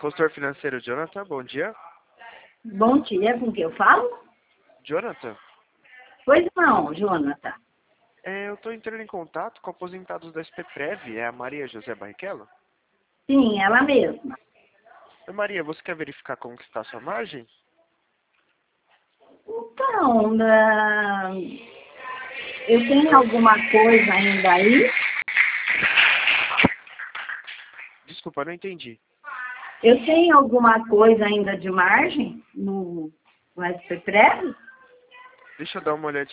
Consultor financeiro Jonathan, bom dia. Bom dia, com quem eu falo? Jonathan, Pois não, Jonathan. eu estou entrando em contato com aposentados da SPPrev, é a Maria José Barrichello? Sim, ela mesma. Oi, Maria, você quer verificar como que está a sua margem? Então, eu tenho alguma coisa ainda aí? Desculpa, não entendi. Eu tenho alguma coisa ainda de margem no SPPrev? Deixa eu dar uma olhadinha.